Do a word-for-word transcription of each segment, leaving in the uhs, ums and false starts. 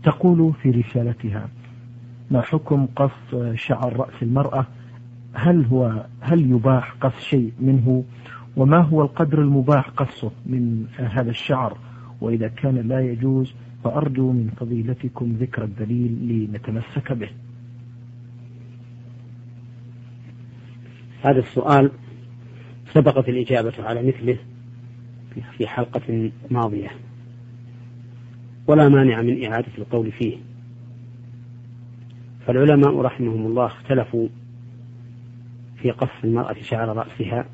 تقول في رسالتها: ما حكم قص شعر رأس المرأة؟ هل هو هل يباح قص شيء منه؟ وما هو القدر المباح قصه من هذا الشعر؟ وإذا كان لا يجوز فأرجو من فضيلتكم ذكر الدليل لنتمسك به. هذا السؤال سبقت الإجابة على مثله في حلقة ماضية، ولا مانع من إعادة القول فيه. فالعلماء رحمهم الله اختلفوا في قص المرأة شعر رأسها،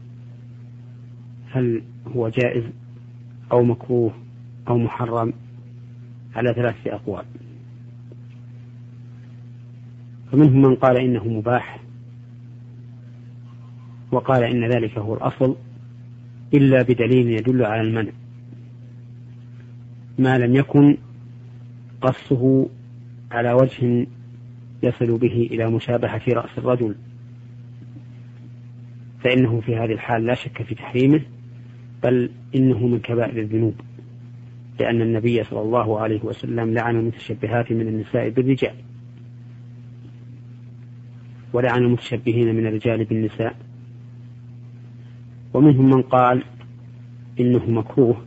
هل هو جائز أو مكروه أو محرم، على ثلاثة أقوال. فمنهم من قال إنه مباح، وقال إن ذلك هو الأصل إلا بدليل يدل على المنع، ما لم يكن قصه على وجه يصل به إلى مشابهة رأس الرجل، فإنه في هذه الحال لا شك في تحريمه، بل إنه من كبائر الذنوب، لأن النبي صلى الله عليه وسلم لعن المتشبهات من النساء بالرجال، ولعن المتشبهين من الرجال بالنساء. ومنهم من قال إنه مكروه،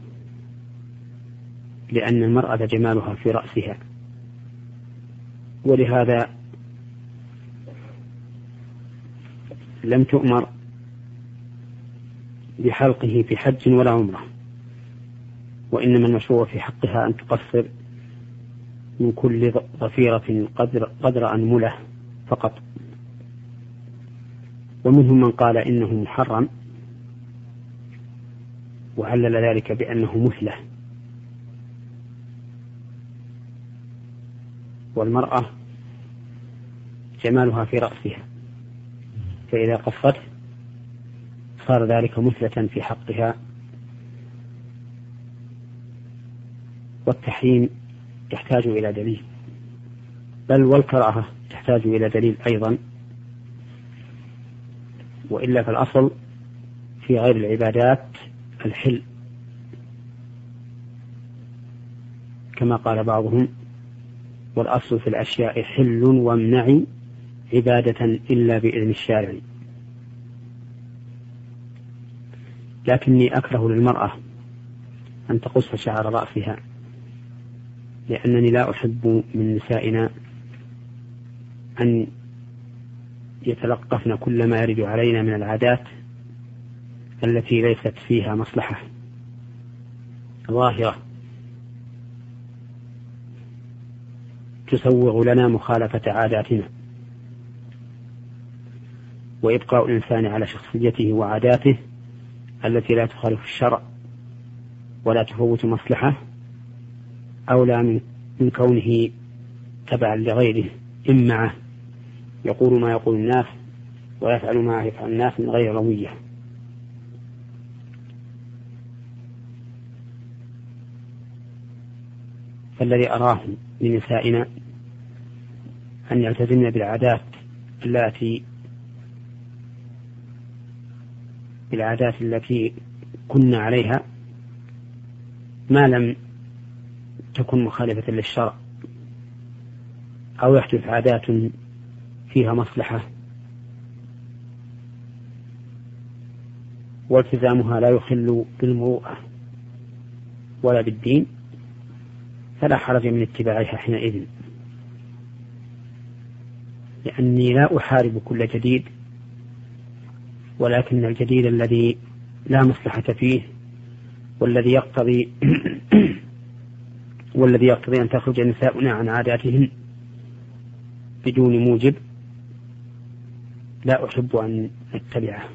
لأن المرأة جمالها في رأسها، ولهذا لم تؤمر بحلقه في حج ولا عمرة، وإنما المشروع في حقها أن تقصر من كل ضفيرة قدر, قدر أنملة فقط. ومنهم من قال إنه محرم، وعلل ذلك بأنه مثله، والمرأة جمالها في رأسها، فإذا قصته صار ذلك مثلة في حقها. والتحريم يحتاج إلى دليل، بل والكراهة تحتاج إلى دليل أيضا، وإلا فالأصل في غير العبادات الحل، كما قال بعضهم: والأصل في الأشياء حل وامنع عبادة إلا بإذن الشارع. لكني أكره للمرأة أن تقص شعر رأسها، لأنني لا أحب من نسائنا أن يتلقفن كل ما يرد علينا من العادات التي ليست فيها مصلحة ظاهرة تسوغ لنا مخالفة عاداتنا. وإبقاء الإنسان على شخصيته وعاداته التي لا تخالف الشرع ولا تفوت مصلحة أولى من, من كونه تبعا لغيره إمعة يقول ما يقول الناس ويفعل ما يفعل الناس من غير روية. فالذي أراه لنسائنا أن يلتزمن بالعادات التي بالعادات التي كنا عليها ما لم تكن مخالفة للشرع، أو يحدث عادات فيها مصلحة والتزامها لا يخل بالمروءة ولا بالدين، فلا حرج من اتباعها حينئذ، لأني لا أحارب كل جديد، ولكن الجديد الذي لا مصلحة فيه والذي يقتضي والذي يقتضي أن تخرج نساؤنا عن عاداتهن بدون موجب لا أحب أن أتبعه.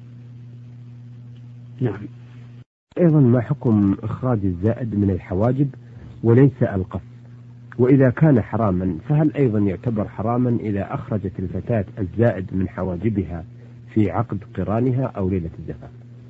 نعم. أيضا ما حكم إخراج الزائد من الحواجب وليس القص؟ وإذا كان حراما فهل أيضا يعتبر حراما إذا أخرجت الفتاة الزائد من حواجبها في عقد قرانها أو ليلة الزفاف؟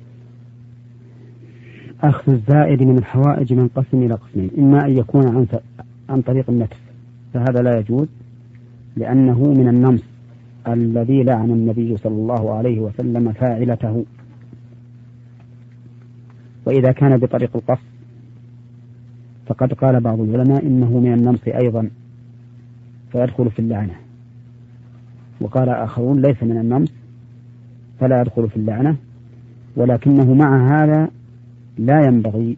أخذ الزائد من الحوائج منقسم إلى قسمين: إما أن يكون عن, عن طريق النتف، فهذا لا يجوز لأنه من النمس الذي لعن النبي صلى الله عليه وسلم فاعلته. وإذا كان بطريق القص فقد قال بعض العلماء إنه من النمص أيضا فيدخل في اللعنة، وقال آخرون ليس من النمص فلا يدخل في اللعنة، ولكنه مع هذا لا ينبغي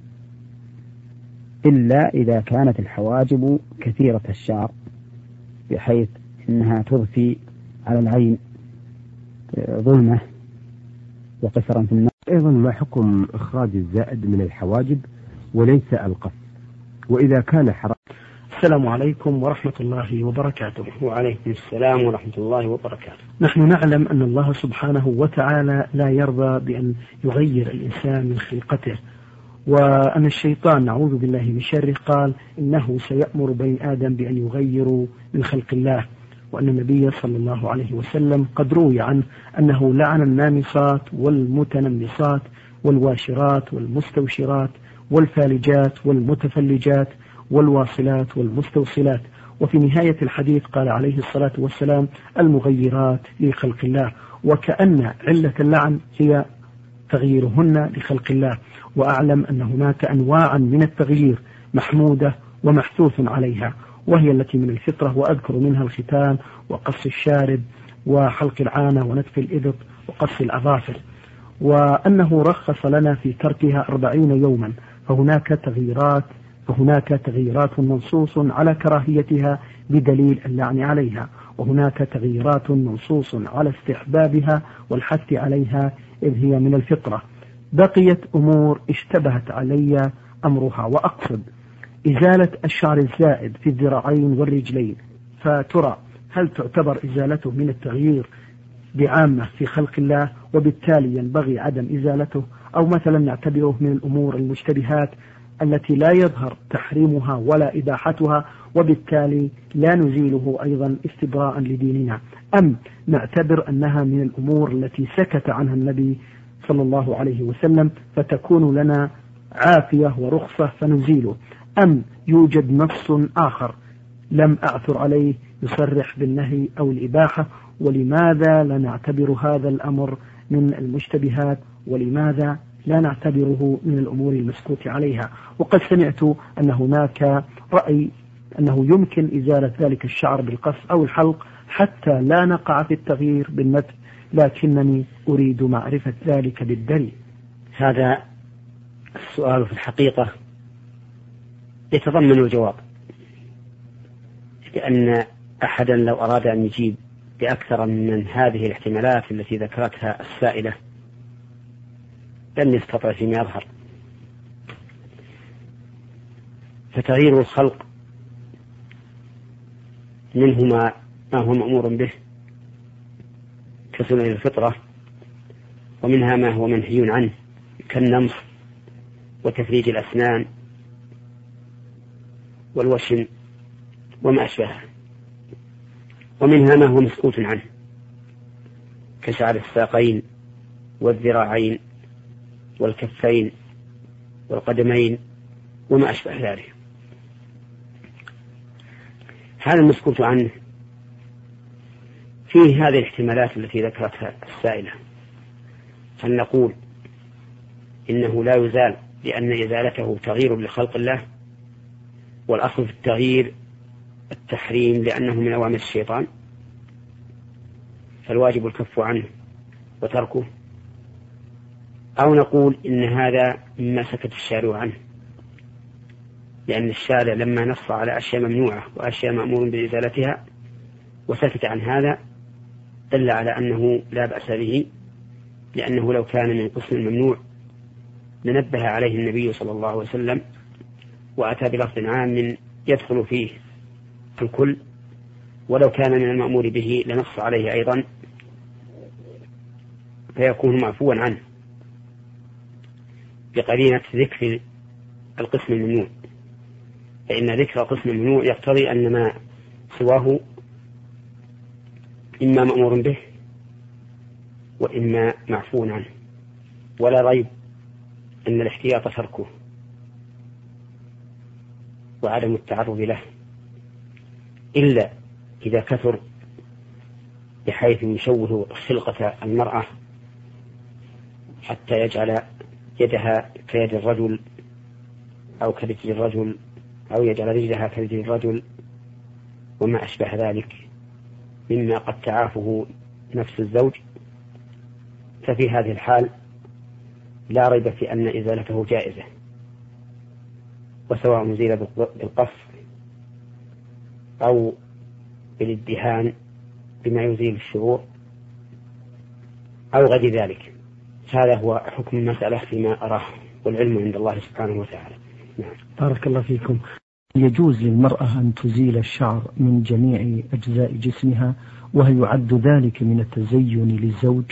إلا إذا كانت الحواجب كثيرة الشعر بحيث إنها تضفي على العين ظلمة وقصرا في النظر. أيضا ما حكم إخراج الزائد من الحواجب وليس القص، وإذا كان حرام. السلام عليكم ورحمة الله وبركاته. وعليكم السلام ورحمة الله وبركاته. نحن نعلم أن الله سبحانه وتعالى لا يرضى بأن يغير الإنسان من خلقته، وأن الشيطان نعوذ بالله من شره قال إنه سيأمر بني آدم بأن يغيروا من خلق الله، وأن النبي صلى الله عليه وسلم قد روي عنه أنه لعن النامصات والمتنمصات والواشرات والمستوشرات والفالجات والمتفلجات والواصلات والمستوصلات. وفي نهاية الحديث قال عليه الصلاة والسلام المغيرات لخلق الله، وكأن علة اللعن هي تغييرهن لخلق الله. وأعلم أن هناك أنواعا من التغيير محمودة ومحثوث عليها، وهي التي من الفطرة، وأذكر منها الختان وقص الشارب وحلق العانة ونتف الإبط وقص الأظافر، وأنه رخص لنا في تركها أربعين يوما. فهناك تغييرات فهناك تغييرات منصوص على كراهيتها بدليل اللعن عليها، وهناك تغييرات منصوص على استحبابها والحث عليها إذ هي من الفطرة. بقيت أمور اشتبهت علي أمرها، وأقصد إزالة الشعر الزائد في الذراعين والرجلين، فترى هل تعتبر إزالته من التغيير بعامة في خلق الله وبالتالي ينبغي عدم إزالته، أو مثلا نعتبره من الأمور المشتبهات التي لا يظهر تحريمها ولا إباحتها وبالتالي لا نزيله أيضا استبراء لديننا، أم نعتبر أنها من الأمور التي سكت عنها النبي صلى الله عليه وسلم فتكون لنا عافية ورخصة فنزيله، أم يوجد نص آخر لم أعثر عليه يصرح بالنهي أو الإباحة، ولماذا لا نعتبر هذا الأمر من المشتبهات ولماذا لا نعتبره من الأمور المسكوت عليها؟ وقد سمعت أن هناك رأي أنه يمكن إزالة ذلك الشعر بالقص أو الحلق حتى لا نقع في التغيير بالنتف، لكنني أريد معرفة ذلك بالدليل. هذا السؤال في الحقيقة يتضمن الجواب، لأن أحدا لو أراد أن يجيب بأكثر من هذه الاحتمالات التي ذكرتها السائلة لن يستطيع فيما يظهر. فتغيير الخلق منه ما هو مأمور به كسنة الفطرة، ومنها ما هو منهي عنه كالنمص وتفريج الأسنان والوشم وما أشبهه، ومنها ما هو مسكوت عنه كشعر الساقين والذراعين والكفين والقدمين وما أشبه ذلك. هذا المسكوت عنه فيه هذه الاحتمالات التي ذكرتها السائلة، فلنقول إنه لا يزال لأن إزالته تغيير لخلق الله، والأصل في التغيير التحريم لأنه من أوامر الشيطان، فالواجب الكف عنه وتركه، أو نقول إن هذا مما سكت الشارع عنه، لأن الشارع لما نص على أشياء ممنوعة وأشياء مأمور بإزالتها وسكت عن هذا دل على أنه لا بأس به، لأنه لو كان من قسم الممنوع لنبه عليه النبي صلى الله عليه وسلم وأتى بلفظ عام يدخل فيه الكل، ولو كان من المأمور به لنص عليه أيضا فيكون معفوا عنه بقرينة ذكر القسم الممنوع، فإن ذكر القسم الممنوع يقتضي أن ما سواه إما مأمور به وإما معفو عنه، ولا ريب أن الاحتياط تركه وعدم التعرض له، إلا إذا كثر بحيث يشوه خلقة المرأة حتى يجعل يدها كيد الرجل أو كرجل الرجل أو يجعل رجلها كرجل الرجل وما أشبه ذلك مما قد تعافه نفس الزوج، ففي هذه الحال لا ريب في أن إزالته جائزة، وسواء أزيل بالقص أو بالادهان بما يزيل الشعور أو غير ذلك. هذا هو حكم المسألة فيما أراه، والعلم عند الله سبحانه وتعالى. نعم. بارك الله فيكم. يجوز للمرأة أن تزيل الشعر من جميع أجزاء جسمها، وهل يعد ذلك من التزين للزوج؟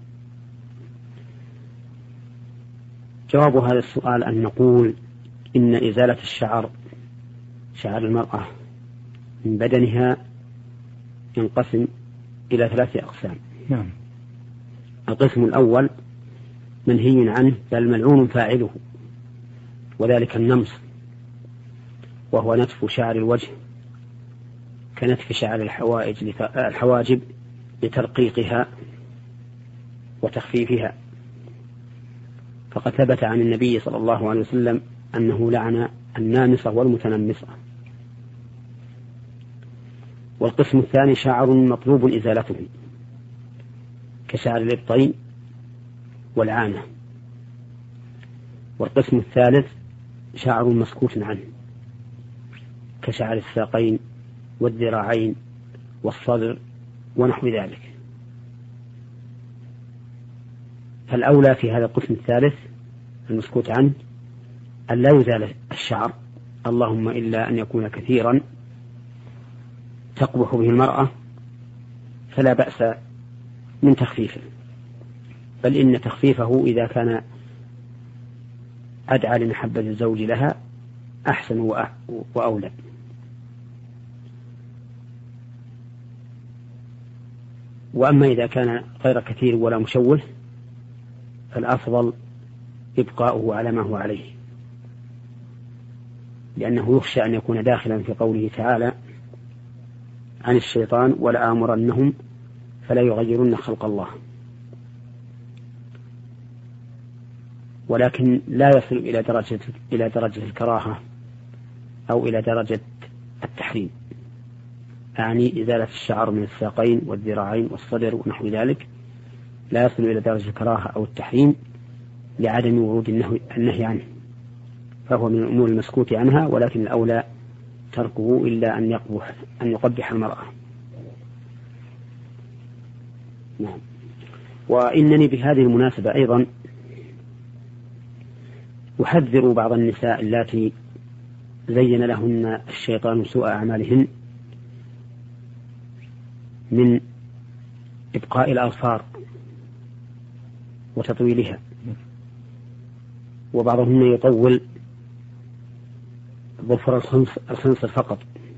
جواب هذا السؤال أن نقول إن إزالة الشعر شعر المرأة من بدنها ينقسم إلى ثلاثة أقسام. نعم. القسم الأول منهي عنه بل ملعون فاعله، وذلك النمص، وهو نتف شعر الوجه كنتف شعر الحوائج الحواجب لترقيقها وتخفيفها، فقد ثبت عن النبي صلى الله عليه وسلم أنه لعن النامصة والمتنمصة. والقسم الثاني شعر مطلوب إزالته كشعر الإبطين والعانة. والقسم الثالث شعر مسكوت عنه كشعر الساقين والذراعين والصدر ونحو ذلك. فالأولى في هذا القسم الثالث المسكوت عنه أن لا يزال الشعر، اللهم إلا أن يكون كثيرا تقبح به المرأة فلا بأس من تخفيفه، بل إن تخفيفه إذا كان أدعى لمحبة الزوج لها أحسن وأولى. وأما إذا كان غير كثير ولا مشوه فالأفضل إبقاؤه على ما هو عليه، لأنه يخشى أن يكون داخلا في قوله تعالى عن الشيطان ولآمرنهم فلا يغيرن خلق الله. ولكن لا يصل إلى درجة إلى درجة الكراهة أو إلى درجة التحريم، يعني إزالة الشعر من الساقين والذراعين والصدر ونحو ذلك لا يصل إلى درجة الكراهة أو التحريم لعدم ورود النهي عنه، فهو من الأمور المسكوت عنها، ولكن الأولى تركه إلا أن يقبح أن يقبح المرأة. نعم. وإنني بهذه المناسبة أيضا أحذر بعض النساء اللاتي زين لهن الشيطان سوء أعمالهن من إبقاء الأظفار وتطويلها، وبعضهن يطول ظفر الخنصر فقط،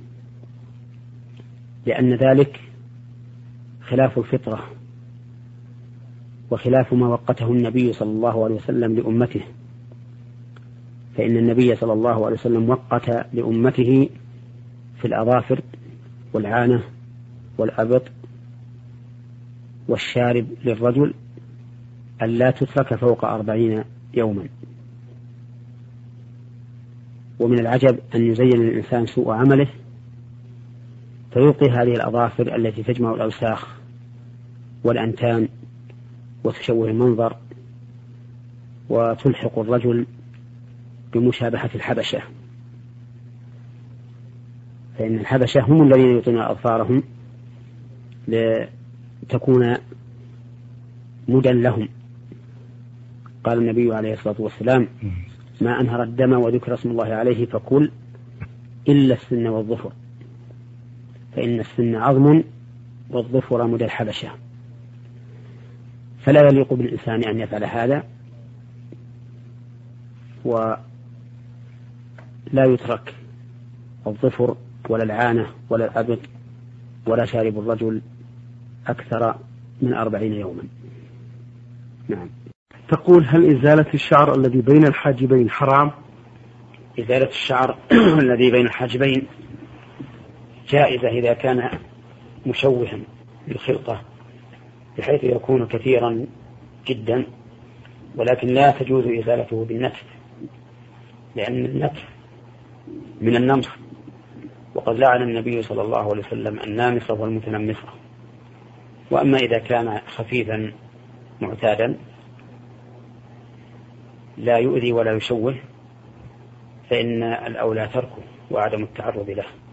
لأن ذلك خلاف الفطرة وخلاف ما وقته النبي صلى الله عليه وسلم لأمته، فإن النبي صلى الله عليه وسلم وقت لأمته في الأظافر والعانة والأبط والشارب للرجل ألا تترك فوق أربعين يوما. ومن العجب أن يزين الإنسان سوء عمله فيلقي هذه الأظافر التي تجمع الأوساخ والأنتان وتشوه المنظر وتلحق الرجل بمشابهة الحبشة، فإن الحبشة هم الذين يعطون أظفارهم لتكون مدى لهم. قال النبي عليه الصلاة والسلام ما أنهر الدم وذكر اسم الله عليه فكل إلا السن والظفر، فإن السن عظم والظفر مدى الحبشة، فلا يليق بالإنسان أن يفعل هذا، ولا يترك الظفر ولا العانة ولا الأبط ولا شارب الرجل أكثر من أربعين يوما. نعم. تقول هل إزالة الشعر الذي بين الحاجبين حرام؟ إزالة الشعر الذي بين الحاجبين جائزة إذا كان مشوها بالخلقة بحيث يكون كثيرا جدا، ولكن لا تجوز إزالته بالنتف، لأن النتف من النمص، وقد لعن النبي صلى الله عليه وسلم النامصة والمتنمصة. وأما إذا كان خفيفا معتادا لا يؤذي ولا يشوه فإن الأولى تركه وعدم التعرض له.